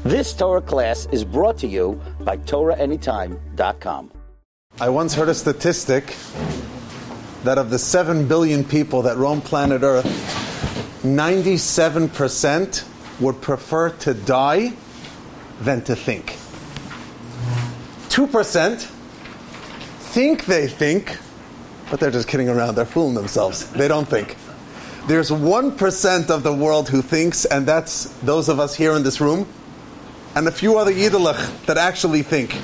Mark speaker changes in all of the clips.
Speaker 1: This Torah class is brought to you by TorahAnytime.com.
Speaker 2: I once heard a statistic that of the 7 billion people that roam planet Earth, 97% would prefer to die than to think. 2% think they think, but they're just kidding around. They're fooling themselves. They don't think. There's 1% of the world who thinks, and that's those of us here in this room, and a few other Yiddelach that actually think.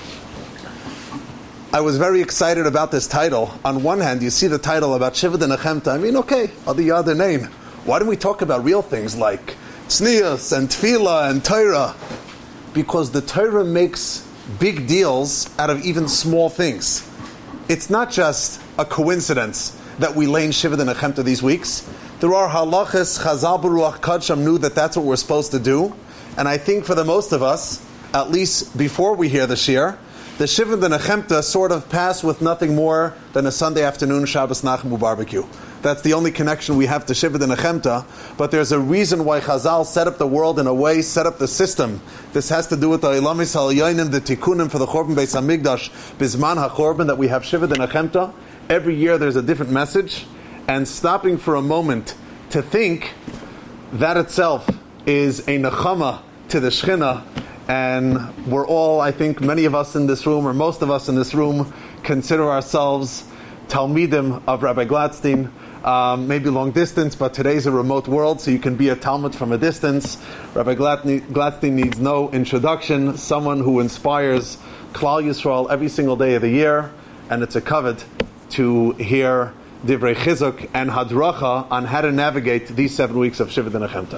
Speaker 2: I was very excited about this title. On one hand, you see the title about Shiva D'Nechemta. I mean, okay, the other name. Why don't we talk about real things like Tznius and Tefillah and Torah? Because the Torah makes big deals out of even small things. It's not just a coincidence that we lay in Shiva D'Nechemta these weeks. There are halachas, Chazal B'Ruach Kodsham knew that that's what we're supposed to do. And I think for the most of us, at least before we hear the shir, the Shiva D'Nechemta sort of passed with nothing more than a Sunday afternoon Shabbos Nachmu barbecue. That's the only connection we have to Shiva D'Nechemta. But there's a reason why Chazal set up the world in a way, set up the system. This has to do with the Ilamis HaYonim, the Tikkunim for the Chorban Beis HaMikdash, Bizman HaChorban, that we have Shiva D'Nechemta. Every year there's a different message. And stopping for a moment to think, that itself is a nechama to the Shechina. And we're all, I think, many of us in this room, or most of us in this room, consider ourselves Talmidim of Rabbi Gladstein, maybe long distance, but today's a remote world, so you can be a Talmud from a distance. Rabbi Gladstein needs no introduction, someone who inspires Klal Yisrael every single day of the year, and it's a kavod to hear Divrei Chizuk and Hadracha on how to navigate these 7 weeks of Shiva D'Nechemta.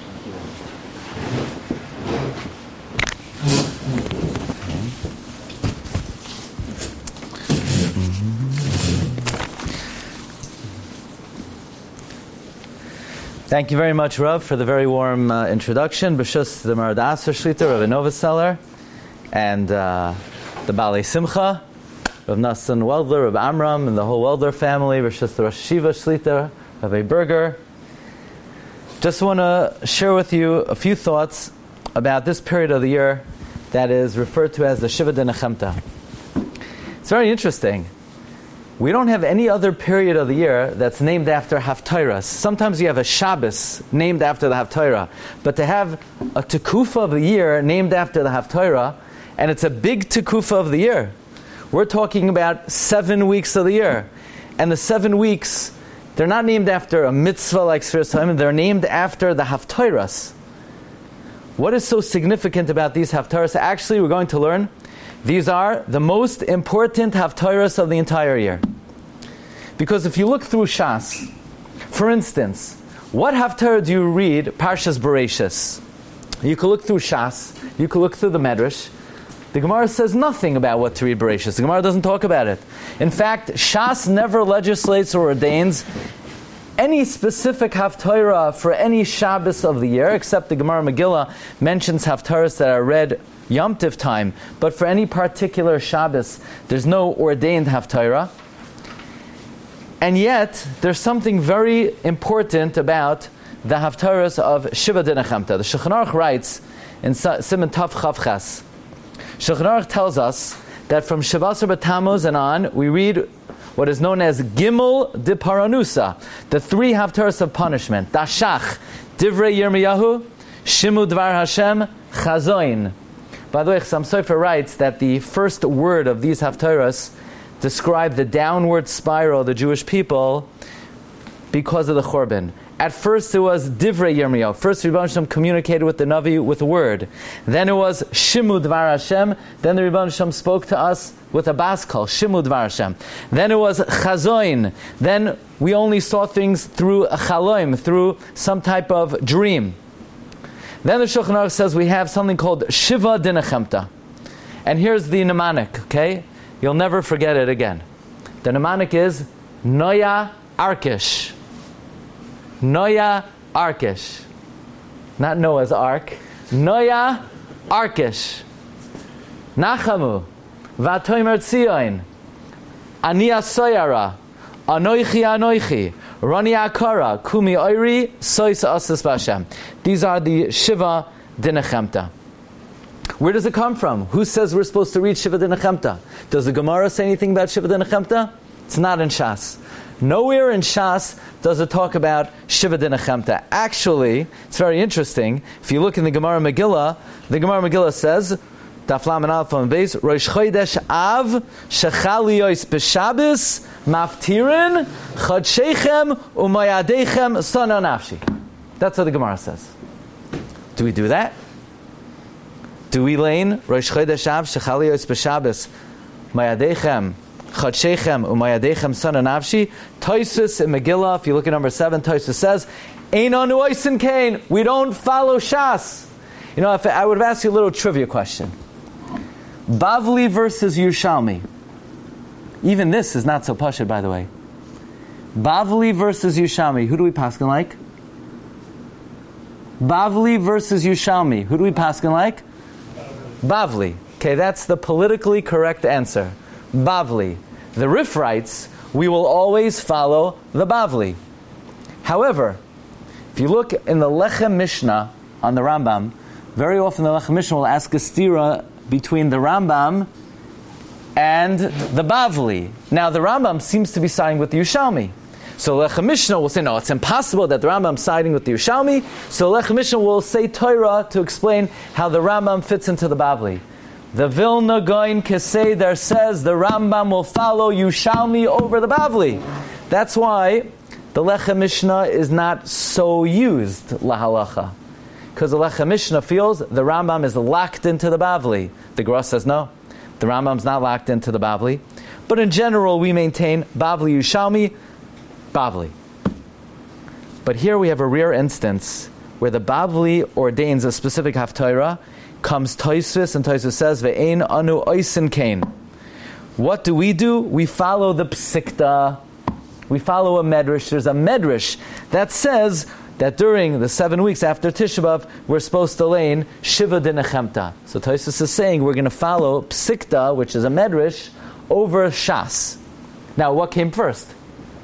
Speaker 3: Thank you very much, Rav, for the very warm introduction. B'shus the Marad Aser Shlita, Rav Novoseller, and the Balei Simcha, Rav Nassan Weldler, Rav Amram, and the whole Weldler family. B'shus the Rosh Hashiva Shlita, Rav Berger. Just want to share with you a few thoughts about this period of the year that is referred to as the Shiva D'Nechemta. It's very interesting. We don't have any other period of the year that's named after Haftarah. Sometimes you have a Shabbos named after the Haftarah, but to have a Tekufa of the year named after the Haftarah, and it's a big Tekufa of the year. We're talking about 7 weeks of the year. And the 7 weeks, they're not named after a mitzvah like Sfiras HaYomim, they're named after the Haftarahs. What is so significant about these Haftarahs? Actually, we're going to learn these are the most important Haftarahs of the entire year. Because if you look through Shas, for instance, what Haftarah do you read, Parshas Bereishis? You can look through Shas, you can look through the Medrash. The Gemara says nothing about what to read Bereishis. The Gemara doesn't talk about it. In fact, Shas never legislates or ordains any specific Haftarah for any Shabbos of the year, except the Gemara Megillah mentions Haftarahs that are read Yom Tov time, but for any particular Shabbos, there's no ordained Haftarah. And yet, there's something very important about the Haftarahs of Shiva D'Nechemta. The Shulchan Aruch writes in Siman Tav Chav Ches, Shulchan Aruch tells us that from Shavasar B'Tammuz and on, we read what is known as Gimel de Paranusa, the 3 Haftarahs of punishment. Dashach, Divrei Yirmiyahu, Shimu Dvar Hashem, Chazoin. By the way, Chassam Sofer writes that the first word of these Haftarahs describe the downward spiral of the Jewish people because of the Chorban. At first it was Divrei Yirmiyahu. First Rebbeinu Shalom communicated with the Navi with a word. Then it was Shimu Dvar Hashem. Then the Rebbeinu Shalom spoke to us with a bas kol, Shimu Dvar Hashem. Then it was Chazoin. Then we only saw things through a chaloim, through some type of dream. Then the Shulchan Aruch says we have something called Shiva D'Nechemta. And here's the mnemonic, okay? You'll never forget it again. The mnemonic is Noya Arkish. Noya Arkish. Not Noah's Ark. Noya Arkish. Nachamu. Vatoimer Tzion. Ani Asoyara. Anoichi Anoichi. Rani Akara. Kumi Oiri. Sois Asas Bashem. These are the Shiva D'Nechemta. Where does it come from? Who says we're supposed to read Shiva Dinachemta? Does the Gemara say anything about Shiva Dinachemta? It's not in Shas. Nowhere in Shas does it talk about Shiva Dinachemta. Actually, it's very interesting. If you look in the Gemara Megillah, the Gemara Megillah says, Daf Lamed Aleph on Beis, Rosh Chodesh Av Shechal Yois B'Shabbos Maftirin Chodshechem Umayadechem Sana Nafshi. That's what the Gemara says. Do we do that? Do we lane Rosh Chodesh Av Shechal Yois B'Shabbos Mayadechem Chodshechem Umayadechem Sana Nafshi? Tosfos in Megillah, if you look at number 7, Tosfos says, Ein anu oisin kain. We don't follow Shas. You know, if I would have asked you a little trivia question. Bavli versus Yerushalmi. Even this is not so pashut, by the way. Bavli versus Yerushalmi. Who do we paskin like? Bavli versus Yerushalmi. Who do we paskin like? Bavli. Okay, that's the politically correct answer. Bavli. The Rif writes, we will always follow the Bavli. However, if you look in the Lechem Mishnah on the Rambam, very often the Lechem Mishnah will ask a stira between the Rambam and the Bavli. Now the Rambam seems to be siding with the Yerushalmi. So Lechem Mishnah will say, no, it's impossible that the Rambam is siding with the Yerushalmi. So Lechem Mishnah will say Torah to explain how the Rambam fits into the Bavli. The Vilna Gaon Keseder says the Rambam will follow Yerushalmi over the Bavli. That's why the Lechem Mishnah is not so used, lahalacha. Because the Lechem Mishnah feels the Rambam is locked into the Bavli. The Gra says no, the Rambam's not locked into the Bavli. But in general, we maintain Bavli Yerushalmi, Bavli. But here we have a rare instance where the Bavli ordains a specific haftarah. Comes Tosfos, and Tosfos says, Ve'ein anu oisin kain. What do? We follow the Psikta. We follow a Medrash. There's a Medrash that says that during the 7 weeks after Tisha B'Av, we're supposed to lane Shiva Dinachemta. So Tosfos is saying we're going to follow Psikta, which is a Medrash, over Shas. Now, what came first?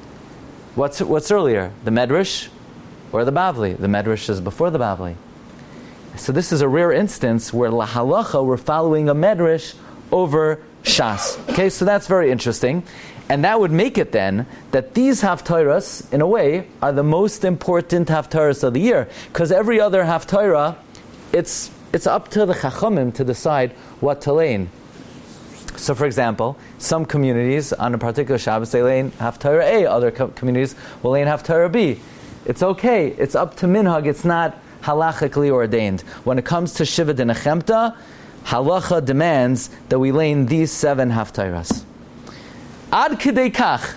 Speaker 3: What's earlier? The Medrash or the Bavli? The Medrash is before the Bavli. So this is a rare instance where la halacha we're following a Medrash over Shas. Okay, so that's very interesting. And that would make it then that these haftarahs, in a way, are the most important haftarahs of the year. Because every other haftarah, it's up to the chachamim to decide what to lane. So for example, some communities on a particular Shabbos, they lane haftarah A, other communities will lane haftarah B. It's okay, it's up to minhag, it's not halachically ordained. When it comes to Shiva Dinachemta, halacha demands that we lane these 7 haftarahs. Ad kidei kach.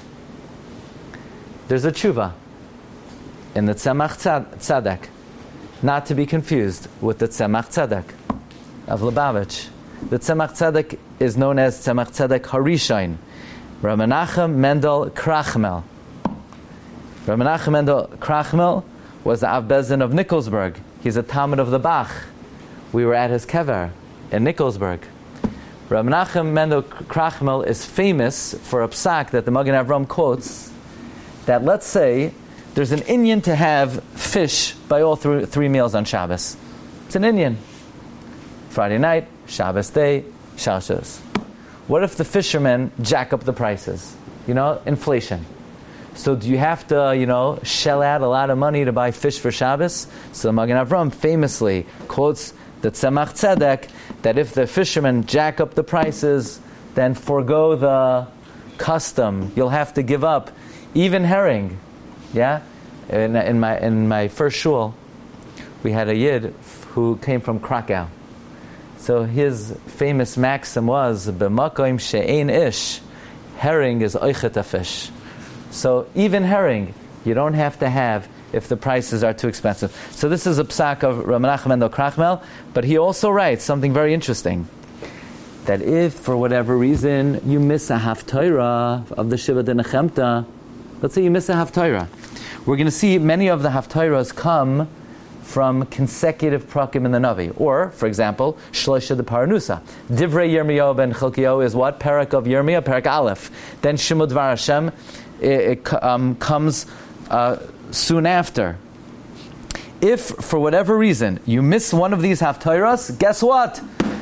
Speaker 3: There's a tshuva in the Tzemach Tzedek, not to be confused with the Tzemach Tzedek of Lubavitch. The Tzemach Tzedek is known as Tzemach Tzedek Harishain, Rav Menachem Mendel Krachmel. Rav Menachem Mendel Krachmel was the Av Bezin of Nikolsburg. He's a Talmud of the Bach. We were at his kever in Nikolsburg. Rav Menachem Mendel Krachmel is famous for a psak that the Magen Avram quotes, that let's say there's an inyan to have fish by all 3 meals on Shabbos. It's an inyan. Friday night, Shabbos day, Shabbos. What if the fishermen jack up the prices? Inflation. So do you have to, shell out a lot of money to buy fish for Shabbos? So Magen Avram famously quotes the Tzemach Tzedek that if the fishermen jack up the prices, then forego the custom. You'll have to give up even herring. Yeah? In my first shul, we had a yid who came from Krakow. So his famous maxim was, B'makom she'ein ish, herring is oichet a fish. So even herring, you don't have to have if the prices are too expensive. So this is a psak of Rav Menachem Mendel Krachmel, but he also writes something very interesting, that if for whatever reason you miss a haftarah of the Shiva Dinachemta, let's say you miss a haftarah, we're going to see many of the haftarahs come from consecutive prakim in the Navi. Or, for example, Shloisha de Paranusa. Divrei Yirmiyahu ben Chilkiyahu is what? Parak of Yirmiyah, Parak Aleph. Then Shemot Dvar Hashem, it comes soon after. If, for whatever reason, you miss one of these haftarahs, guess what?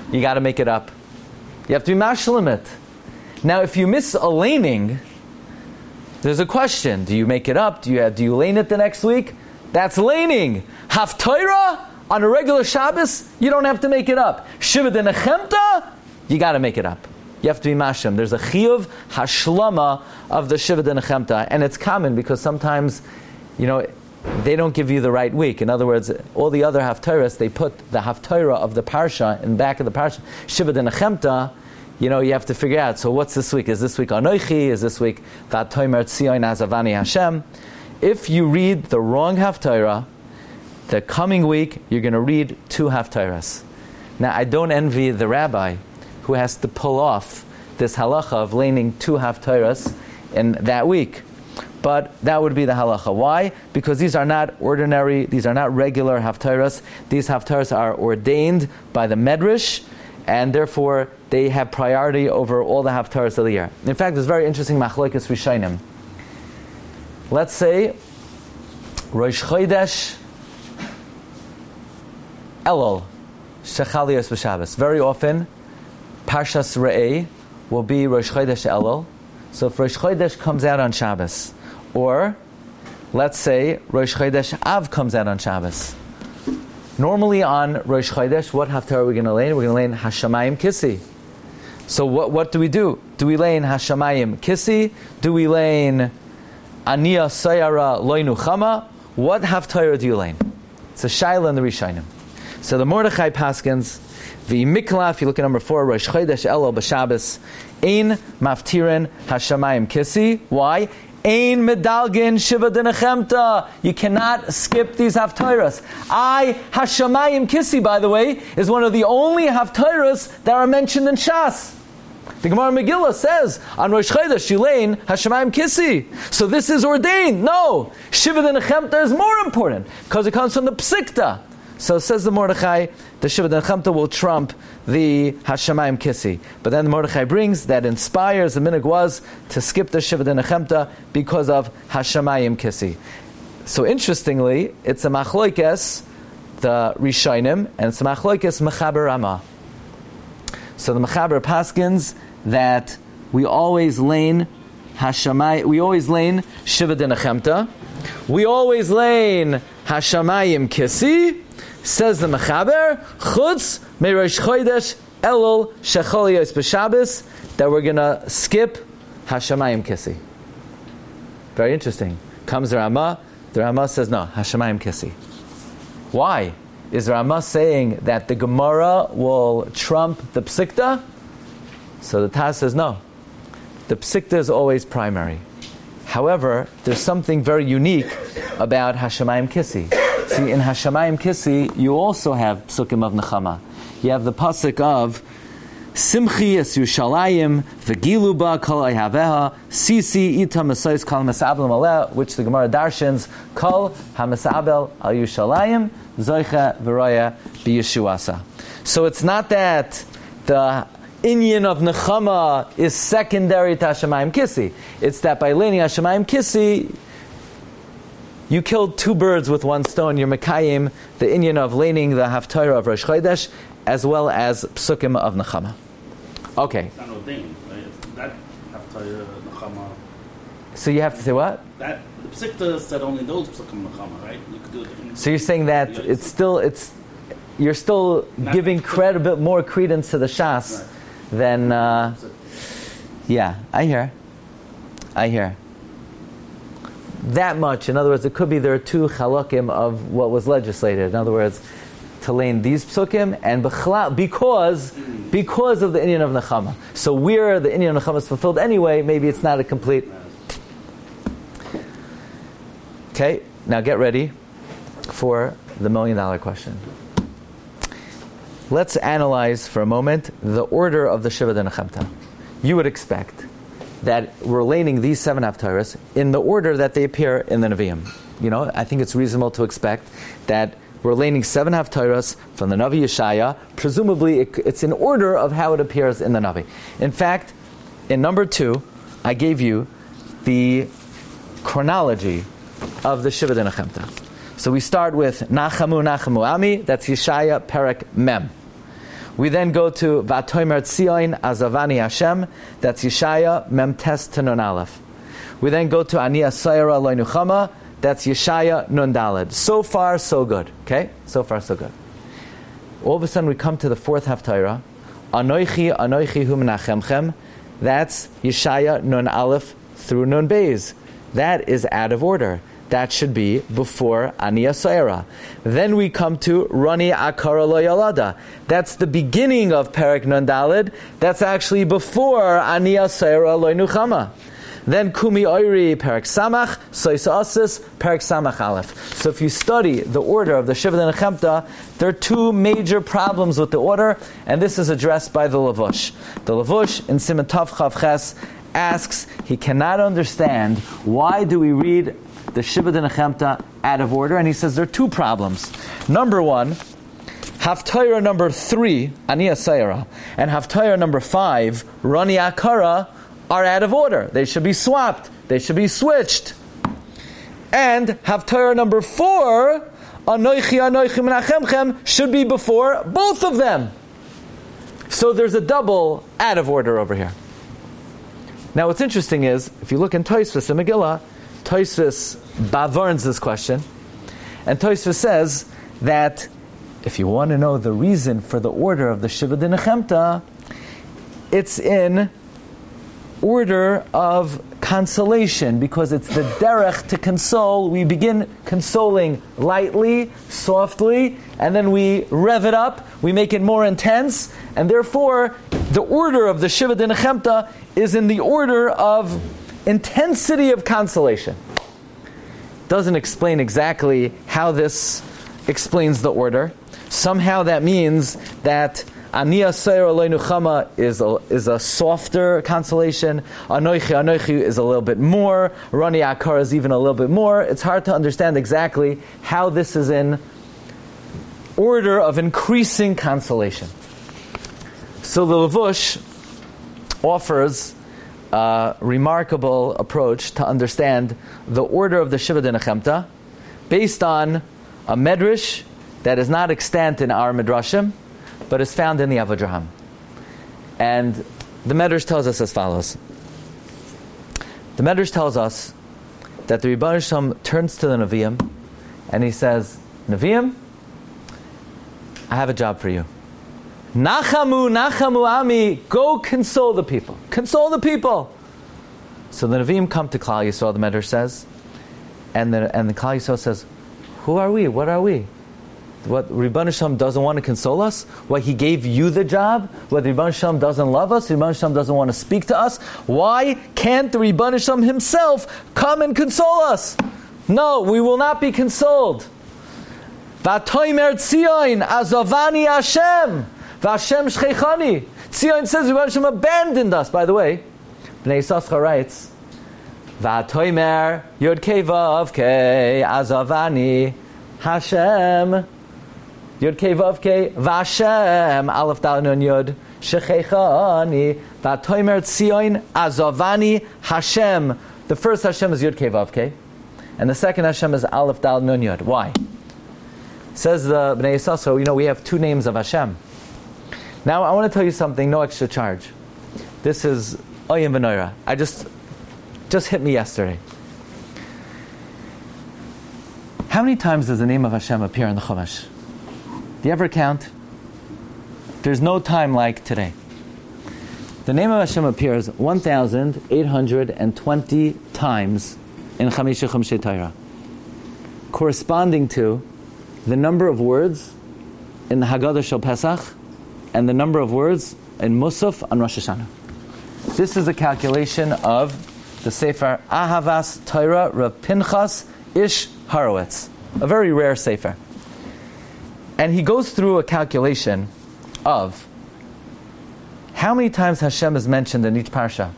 Speaker 3: you got to make it up. You have to be mashlim it. Now, if you miss a laning, there's a question. Do you make it up? Do you lane it the next week? That's laning. Haftarah on a regular Shabbos, you don't have to make it up. Shiva de Nechemta, you got to make it up. You have to be mashlim. There's a chiyuv hashlama of the Shiva de Nechemta, and it's common because sometimes, they don't give you the right week. In other words, all the other haftarahs, they put the haftarah of the parsha in the back of the parsha. Shiva de Nechemta, you have to figure out, so what's this week? Is this week Anoichi? Is this week Vatoimer Tzion Azavani Hashem? If you read the wrong haftarah, the coming week, you're going to read 2 haftarahs. Now, I don't envy the rabbi who has to pull off this halacha of laning 2 haftarahs in that week. But that would be the halacha. Why? Because these are not ordinary, these are not regular haftarahs. These haftarahs are ordained by the medrash, and therefore they have priority over all the haftarahs of the year. In fact, there's very interesting machlokes rishonim. Let's say Rosh Chodesh Elul Shechalios b'Shabbos. Very often, Parshas Re'eh will be Rosh Chodesh Elul. So if Rosh Chodesh comes out on Shabbos, or let's say Rosh Chodesh Av comes out on Shabbos. Normally on Rosh Chodesh, what haftarah are we going to lane? We're going to lane Hashamayim Kissi. So what do we do? Do we lane Hashamayim Kissi? Do we lane Aniya Sayara Loinu Chama? What haftarah do you lane? It's a shaila in the Rishonim. So the Mordechai Paskins, V'imikla, if you look at number 4, Rosh Chodesh Elul b'Shabbos, Ein Maftirin Hashamayim Kissi. Why? Ein Medalgin Shiva de Nechemta. You cannot skip these haftarahs. Hashamayim Kissi, by the way, is one of the only haftarahs that are mentioned in Shas. The Gemara Megillah says on Rosh Chodesh you lane Hashamayim Kissi. So this is ordained. No, Shiva de Nechemta is more important because it comes from the Psikta. So says the Mordechai, the Shiva de Nechemta will trump the Hashamayim Kissi. But then the Mordechai brings that inspires, the minhag was to skip the Shiva de Nechemta because of Hashamayim Kissi. So interestingly, it's a machlokes, the Rishonim, and it's a machlokes Mechaber Rama. So the Mechaber paskins that we always lane we always lane Shiva de Nechemta, we always lane Hashamayim Kissi. Says the Mechaber, Chutz Merosh Chodesh Elul Shechalios b'Shabbos, that we're going to skip Hashamayim Kissi. Very interesting. Comes the Rama says no, Hashamayim Kissi. Why? Is the Rama saying that the Gemara will trump the Psikta? So the Taz says no. The Psikta is always primary. However, there's something very unique about Hashamayim Kissi. See, in Hashamayim Kissi, you also have Psukim of Nechama. You have the pasuk of Simchi es Yushalayim v'gilu ba kol ayhaveha sisi ita mesayis kol mesabel maleh, which the Gemara darshans kol hamesabel al Yushalayim zoicha v'roya b'yeshuasa. So it's not that the inyan of Nechama is secondary to Hashamayim Kissi. It's that by laning Hashamayim Kissi, you killed 2 birds with 1 stone. You're mekayim the inyan of laning the haftarah of Rosh Chodesh as well as psukim of Nechama. Okay.
Speaker 4: It's not ordained, right? That haftarah Nechama.
Speaker 3: So you have to say what?
Speaker 4: That the Psikta said only those psukim Nechama, right? You could do it different.
Speaker 3: So you're saying that you're still giving more credence to the Shas than. Yeah, I hear. That much. In other words, it could be there are 2 chalakim of what was legislated. In other words, to lane these psukim and because of the inyan of Nechama. So where the inyan of Nechama is fulfilled anyway, maybe it's not a complete. Okay, now get ready for the $1 million question. Let's analyze for a moment the order of the Shiva de Nechemta. You would expect that we're laning these 7 haftarahs in the order that they appear in the Nevi'im. I think it's reasonable to expect that we're laning 7 haftarahs from the Navi Yeshaya. Presumably, it's in order of how it appears in the Navi. In fact, in number 2, I gave you the chronology of the Shiva de Nechemta. So we start with Nachamu Nachamu Ami. That's Yeshaya Perek Mem. We then go to Vatoimer Tzion Azavani Hashem. That's Yeshaya Mem Tes to Nun Aleph. We then go to Ani Asayra Lo Nuchama. That's Yeshaya Nun Daled. So far, so good. Okay? So far, so good. All of a sudden, we come to the fourth Haftarah. Anoichi, Anoichi Hu Menachemchem. That's Yeshaya Nun Aleph through Nun Beis. That is out of order. That should be before Ani Asayra. Then we come to Rani Akara Lo Yalada. That's the beginning of Perek Nun Daled. That's actually before Ani Asayra Lo Nuchama. Then Kumi Oiri, Perek Samach, Soisa Asis, Perek Samach Aleph. So if you study the order of the Shiva Nechemta, there are two major problems with the order, and this is addressed by the Lavush. The Lavush in Siman Tav Chav Ches asks, he cannot understand why do we read the Shiva Nechemta out of order, and he says there are two problems. Number one, Haftarah number 3, Ani Asayra, and Haftarah number 5, Rani Akara, are out of order. They should be swapped. They should be switched. And Haftarah number 4, Anoichi Anoichi Menachemchem, should be before both of them. So there's a double out of order over here. Now what's interesting is, if you look in Tosfos and Megillah, Tosfos bavarns this question, and Tosfos says that if you want to know the reason for the order of the Shiva Nechemta, it's in order of consolation, because it's the derech to console. We begin consoling lightly, softly, and then we rev it up, we make it more intense, and therefore the order of the Shiva Nechemta is in the order of intensity of consolation. Doesn't explain exactly how this explains the order. Somehow that means that Ani Asayra Lo Nuchama is a softer consolation. Anoichi is a little bit more. Rani Akar is even a little bit more. It's hard to understand exactly how this is in order of increasing consolation. So the Lavush offers a remarkable approach to understand the order of the Shiva Nechemta based on a medrash that is not extant in our midrashim, but is found in the Avodraham. And the Medrash tells us as follows. The Medrash tells us that the Rebbeinu Shalom turns to the Nevi'im and he says, Nevi'im, I have a job for you. Nachamu, Nachamu Ami, go console the people. Console the people. So the Nevi'im come to Klal Yisrael, the Medrash says, and the Klal Yisrael says, who are we? What are we? What, Rebbeinu Shalom doesn't want to console us? What, he gave you the job? What, Rebbeinu Shalom doesn't love us? Rebbeinu Shalom doesn't want to speak to us? Why can't the Rebbeinu Shalom himself come and console us? No, we will not be consoled. Vatoimer Tzion Azavani Hashem Vashem Shcheichani. Tzion says Rebbeinu Shalom abandoned us. By the way, Bnei Yissaschar writes, Vatoimer Yod Kei Vav Kei Azavani Hashem Yod Kei Vav Kei Vashem Aleph Dal Nun Yod Shecheichani Vatoimer Tzion Azavani Hashem. The first Hashem is Yod Kei Vav Kei, and the second Hashem is Aleph Dal Nun Yod. Why? Says the Bnei Yissaschar, we have two names of Hashem. Now I want to tell you something, no extra charge. This is Oyim V'Noira. I just hit me yesterday. How many times does the name of Hashem appear in the Chumash? Do you ever count? There's no time like today. The name of Hashem appears 1,820 times in Chamisha Chumshei Torah, corresponding to the number of words in the Haggadah Shel Pesach and the number of words in Musaf on Rosh Hashanah. This is a calculation of the Sefer Ahavas Torah Rav Pinchas Ish Horowitz, a very rare sefer. And he goes through a calculation of how many times Hashem is mentioned in each parsha.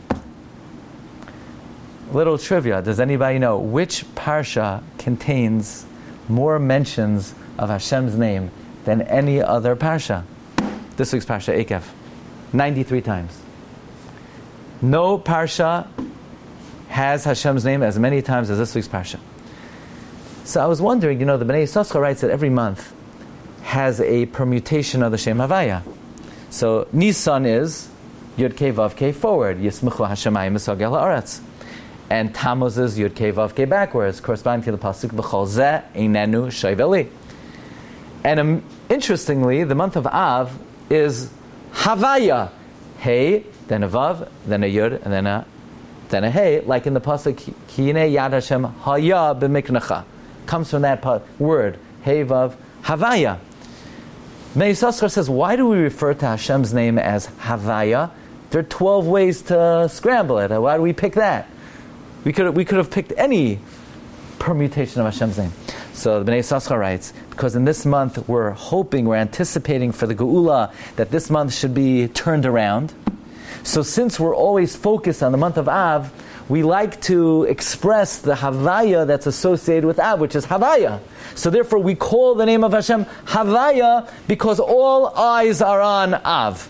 Speaker 3: Little trivia, does anybody know which parsha contains more mentions of Hashem's name than any other parsha? This week's parsha, Ekev, 93 times. No parsha has Hashem's name as many times as this week's parsha. So I was wondering, the Bnei Yissaschar writes that every month has a permutation of the Shem Havaya. So Nisan is Yud Kei Vav Kei forward, Yismechu Hashemayim Esagel Haaretz. And Tammuz is Yud Kei Vav Kei backwards, corresponding to the pasuk V'chol Zeh Einenu Shoyveli. And interestingly, the month of Av is Havaya, Hey, then a Vav, then a Yud, and then a Hey, like in the pasuk Ki Yinei Yad Hashem Haya B'Miknecha. Comes from that word, Hey Vav Havaya. Bnei Yissaschar says, why do we refer to Hashem's name as Havaya? There are 12 ways to scramble it. Why do we pick that? We could have picked any permutation of Hashem's name. So the Bnei Yissaschar writes, because in this month we're anticipating for the Geula, that this month should be turned around. So since we're always focused on the month of Av, we like to express the Havaya that's associated with Av, which is Havaya. So therefore we call the name of Hashem Havaya because all eyes are on Av.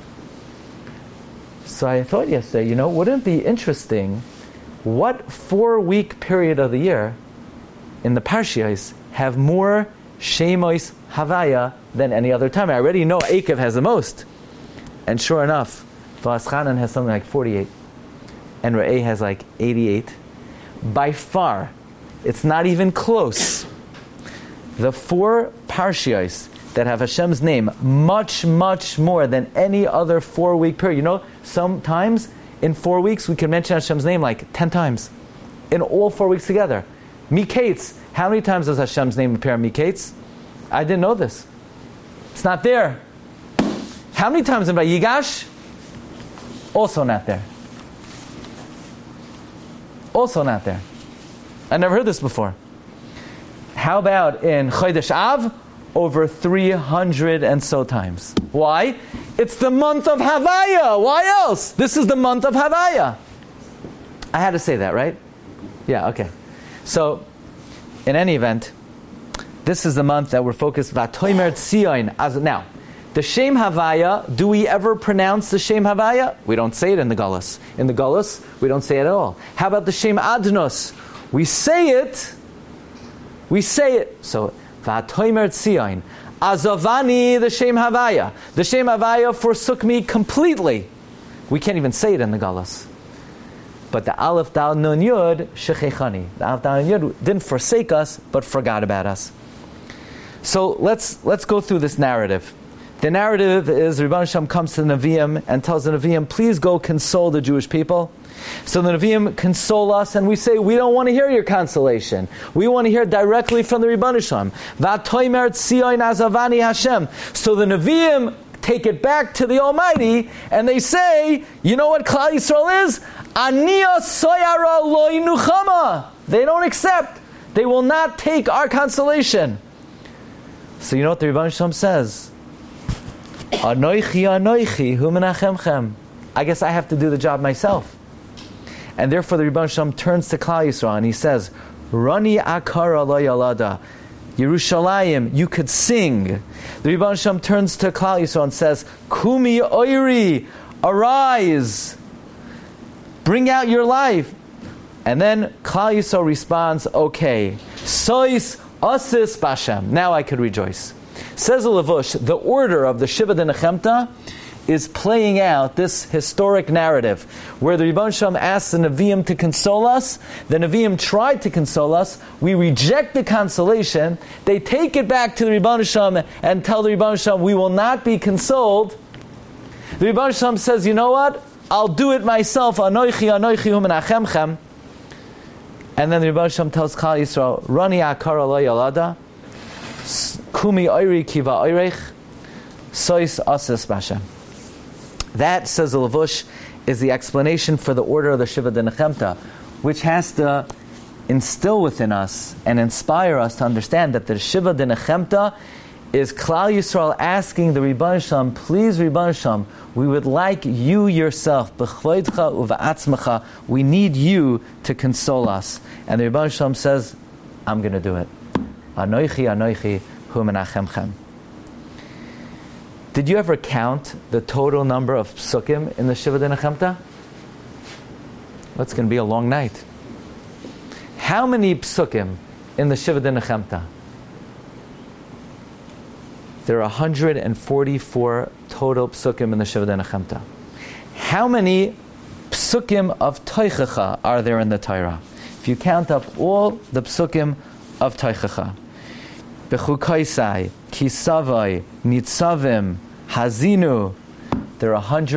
Speaker 3: So I thought yesterday, wouldn't it be interesting what 4-week period of the year in the Parshiyos have more Shemois Havaya than any other time? I already know Eikev has the most. And sure enough, V'aschanan has something like 48. And Re'eh has like 88. By far, it's not even close. The 4 Parshiyos that have Hashem's name much, much more than any other 4-week period. Sometimes in 4 weeks we can mention Hashem's name like 10 times. In all 4 weeks together. Miketz. How many times does Hashem's name appear in Miketz? I didn't know this. It's not there. How many times in Vayigash? Also not there. Also not there. I never heard this before. How about in Chodesh Av? Over 300 and so times. Why? It's the month of Havaya. Why else? This is the month of Havaya. I had to say that, right? Yeah, okay. So, in any event, this is the month that we're focused. Vatoimer Tzion. Now, the Shem Havaya, do we ever pronounce the Shem Havaya? We don't say it in the Galus. In the Galus, we don't say it at all. How about the Shem Adnos? We say it. So, Vatoimer Tzion. Azavani, the Shem Havaya. The Shem Havaya forsook me completely. We can't even say it in the Galus. But the Aleph Dal Nun Yud Shechechani. The Aleph Dal Nun Yud didn't forsake us, but forgot about us. So let's go through this narrative. The narrative is Rebbeinu Shem comes to the Nevi'im and tells the Nevi'im, please go console the Jewish people. So the Nevi'im console us, and we say, we don't want to hear your consolation. We want to hear directly from the Rebbeinu Shem. V'atoimer tzion azavani Hashem. So the Nevi'im take it back to the Almighty, and they say, you know what Klal Yisrael is? Aniya soyara lo yinuchama. They don't accept. They will not take our consolation. So you know what the Rebbeinu Shem says? Anoichi hu menachemchem. I guess I have to do the job myself. And therefore the Rebbeinu Shem turns to Klal Yisrael and he says, Rani akara lo yalada. Yerushalayim, you could sing. The Rebbeinu Shem turns to Klal Yisrael and says, Kumi oiri, arise. Bring out your life. And then Klal Yisrael responds, okay. Sois asis bashem. Now I could rejoice. Says the Levush, the order of the Shiva de Nechemta is playing out this historic narrative where the Rebbeinu Shem asks the Nevi'im to console us. The Nevi'im tried to console us. We reject the consolation. They take it back to the Rebbeinu Shem and tell the Rebbeinu Shem, we will not be consoled. The Rebbeinu Shem says, you know what? I'll do it myself. Anoichi hu menachemchem. And then the Rebbeinu Shem tells Klal Yisrael, Rani akara lo yalada. Kumi oiri kiva oirech. Sois asis bashem. That, says the Levush, is the explanation for the order of the Shiva de Nechemta, which has to instill within us and inspire us to understand that the Shiva de Nechemta is Klal Yisrael asking the Rebbeinu Shem, please Rebbeinu Shem, we would like you yourself, b'chvoidcha uva'atzmacha, we need you to console us. And the Rebbeinu Shem says, I'm going to do it. Anoichi hu menachemchem. Did you ever count the total number of psukim in the Shiva de Nechemta? That's going to be a long night. How many psukim in the Shiva de Nechemta? There are 144 total psukim in the Shiva Nechemta. How many psukim of Teichacha are there in the Torah? If you count up all the psukim of Teichacha, Bechukaisai, Kisavai, Nitzavim, Hazinu, there are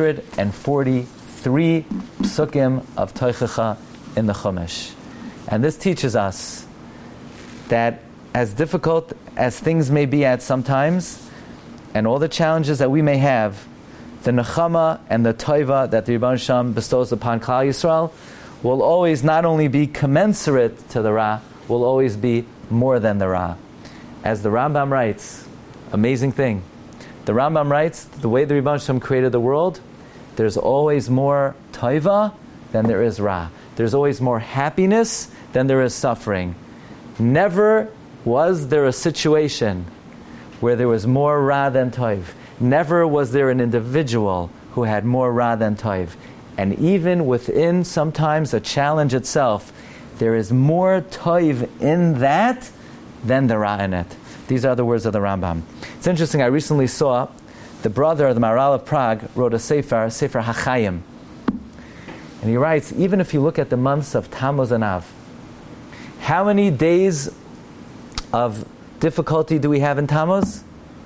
Speaker 3: 143 psukim of Teichacha in the Chumash. And this teaches us that as difficult as things may be at sometimes, and all the challenges that we may have, the nechama and the toiva that the Rebbeinu Shalom bestows upon Klal Yisrael will always not only be commensurate to the Ra, will always be more than the Ra. As the Rambam writes, amazing thing, the Rambam writes, the way the Rebbeinu Shalom created the world, there's always more toiva than there is Ra. There's always more happiness than there is suffering. Never was there a situation where there was more Ra than Toiv. Never was there an individual who had more Ra than Toiv. And even within sometimes a challenge itself, there is more Toiv in that than the Ra in it. These are the words of the Rambam. It's interesting, I recently saw the brother of the Maharal of Prague wrote a Sefer HaChaim. And he writes, even if you look at the months of Tammuz and Av, how many days of difficulty do we have in Tammuz?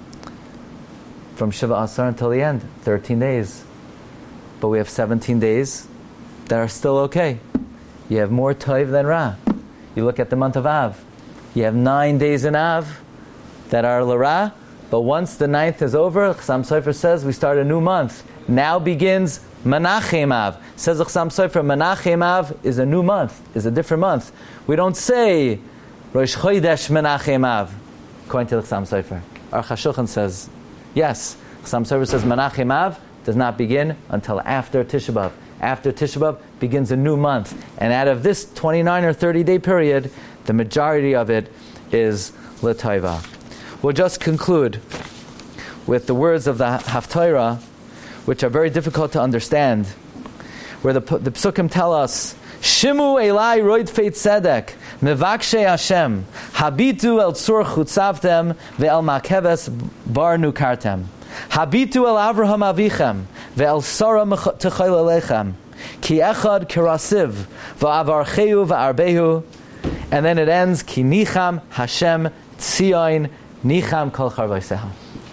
Speaker 3: From Shiva Asar until the end, 13 days. But we have 17 days that are still okay. You have more Toiv than Ra. You look at the month of Av. You have 9 days in Av that are L'Ra, but once the 9th is over, Chassam Sofer says we start a new month. Now begins Menachem Av. Says Chassam Sofer, Menachem Av is a new month, is a different month. We don't say Rosh Chodesh Menachem Av, according to the Chassam Sofer. Our Chashulchan says, yes, Chassam Sofer says Menachem Av does not begin until after Tisha B'Av. After Tisha B'Av begins a new month. And out of this 29 or 30 day period, the majority of it is L'Taiva. We'll just conclude with the words of the Haftarah, which are very difficult to understand, where the Psukim tell us, Shimu Elai Roidfei Tzedek, Mevakshe Hashem, Habitu El Tzur Chutzavtem, Ve'el Makeves Bar Nukartem. Habitu El Avraham Avichem, Ve'el Sara Techayl Alechem, Ki Echad Kirasiv, Va'avarcheu Va'arbehu, and then it ends, Ki Nicham Hashem Tzion, Nicham Kol Charvaiseha.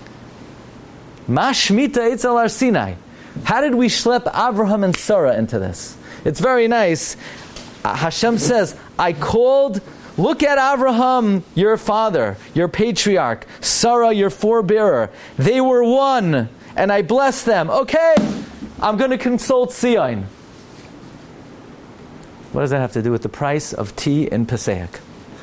Speaker 3: Ma Shmita Eitzel Ar Sinai. How did we schlep Avraham and Sarah into this? It's very nice. Hashem says, I called, look at Avraham, your father, your patriarch, Sarah, your forebearer. They were one, and I blessed them. Okay, I'm going to consult Sion. What does that have to do with the price of tea in Pesach?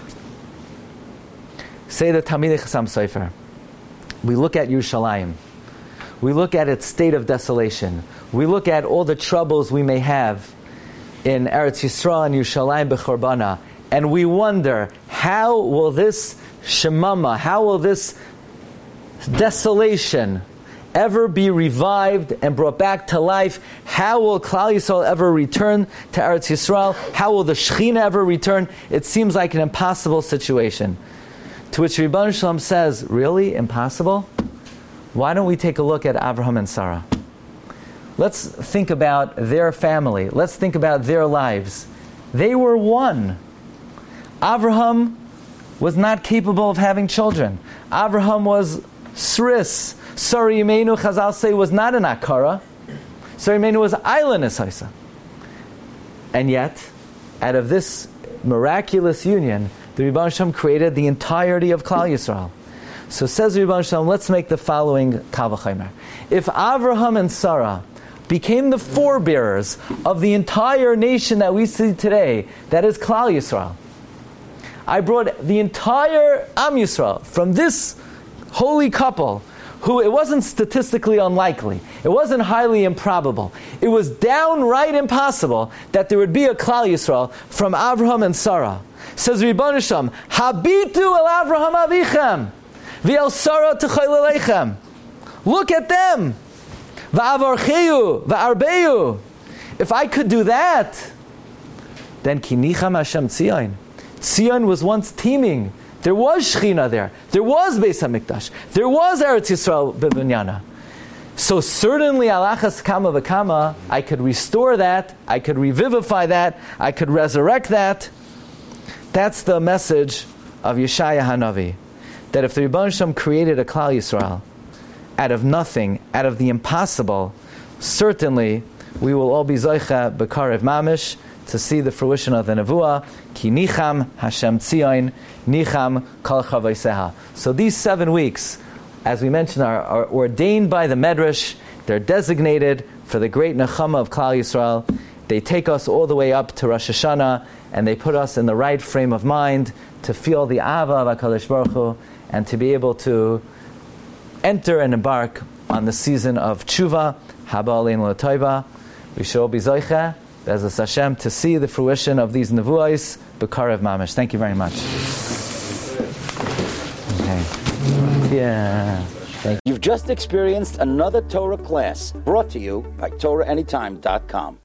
Speaker 3: Say the Talmidei Chassam Sofer. We look at Yerushalayim. We look at its state of desolation. We look at all the troubles we may have in Eretz Yisrael and Yerushalayim B'Chorbana, and we wonder, how will this shemama, how will this desolation ever be revived and brought back to life? How will Klal Yisrael ever return to Eretz Yisrael? How will the Shechina ever return? It seems like an impossible situation. To which Rebbeinu Shalom says, really? Impossible? Why don't we take a look at Avraham and Sarah? Let's think about their family. Let's think about their lives. They were one. Avraham was not capable of having children. Avraham was Sris. Sarah Imeinu, Chazal say, was not an Akara. Sarah Imeinu was Island Esaisa. And yet, out of this miraculous union, the Rebbeinu Shalom created the entirety of Klal Yisrael. So says Rebbeinu Shalom, let's make the following Kal V'chomer. If Avraham and Sarah became the forebearers of the entire nation that we see today, that is Klal Yisrael, I brought the entire Am Yisrael from this holy couple, who it wasn't statistically unlikely, it wasn't highly improbable, it was downright impossible that there would be a Klal Yisrael from Avraham and Sarah. Says Rebbeinu Shalom, Habitu el Avraham Avichem, v'el Sarah Techayl Alechem. Look at them. Va'avarcheu, va'arbehu. If I could do that, then Ki Nicham Hashem Tzion. Tzion was once teeming. There was Shechina there. There was Beis HaMikdash. There was Eretz Yisrael B'Binyana. So certainly alachas kama v'kama, I could restore that, I could revivify that, I could resurrect that. That's the message of Yeshaya Hanavi. That if the Rebbeinu Shem created a Klal Yisrael out of nothing, out of the impossible, certainly we will all be Zoicha B'karev Mamish to see the fruition of the Nevuah. Ki nicham Hashem tzion, nicham kol chavaiseha. So these 7 weeks, as we mentioned, are ordained by the Medrash. They're designated for the great Nechama of Klal Yisrael. They take us all the way up to Rosh Hashanah, and they put us in the right frame of mind to feel the Ava of HaKadosh Baruch Hu, and to be able to enter and embark on the season of Tshuva, Haba Aleinu L'Toiva. We should all be Zoicha, Be'ezus Hashem, to see the fruition of these Nevuos, B'karev Mamish. Thank you very much. Okay. Yeah.
Speaker 1: You've just experienced another Torah class brought to you by TorahAnytime.com.